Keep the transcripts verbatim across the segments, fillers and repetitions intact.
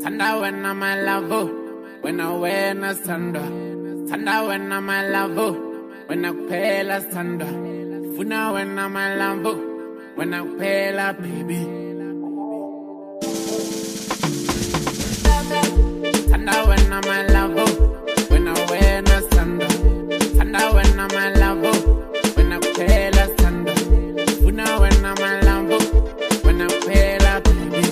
Tanda when I'm my love, when I wear na sanda. Tanda when I'm my love, when I pay la sanda. Funa when I'm my love, when I pay la baby. Tanda when I'm my love, when I wear na sanda. Tanda when I'm my love, when I pay la sanda. Funa when I'm my love, when I pay la baby.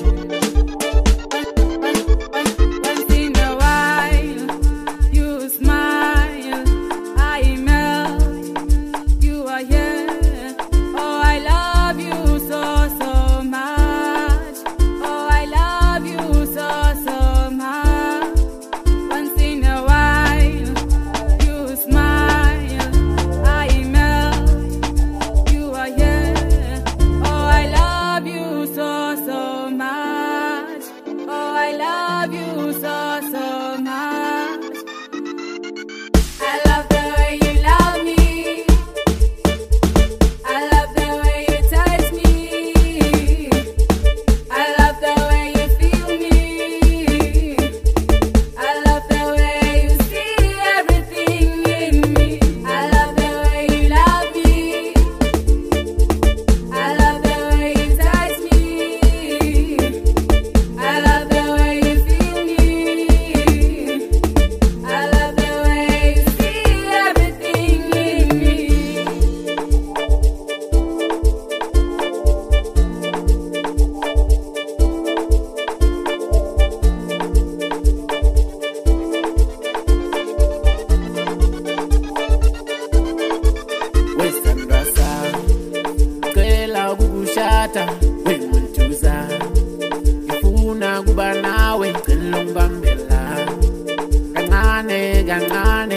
Wemuntuza ngifuna kuba nawe ngicela ungibambela kancane kancane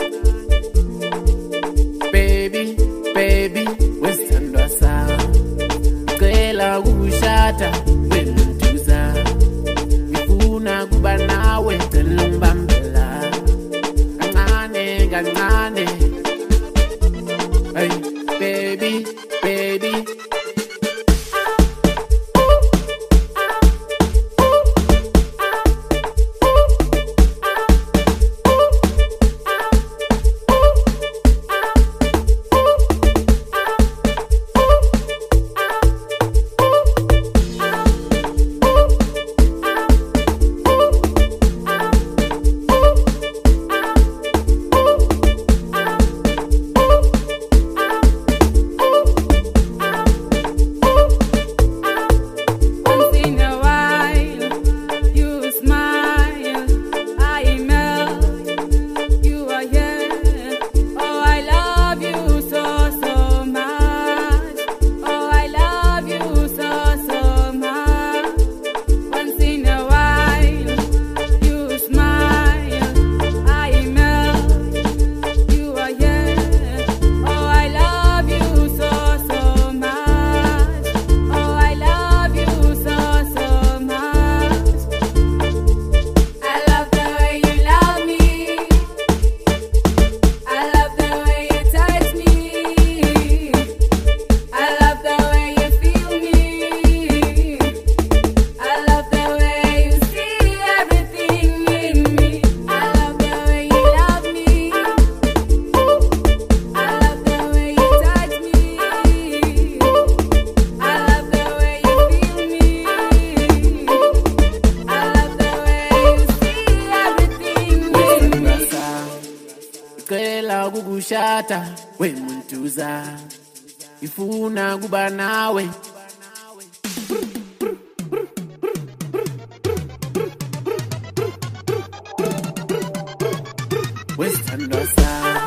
baby baby wesithandwa sami ngicela ukushada wemuntuza ngifuna kuba nawe ngicela ungibambela kancane kancane hey baby baby. Ngicela ukukushada wemuntuza ngifuna kuba nawe wesithandwa sami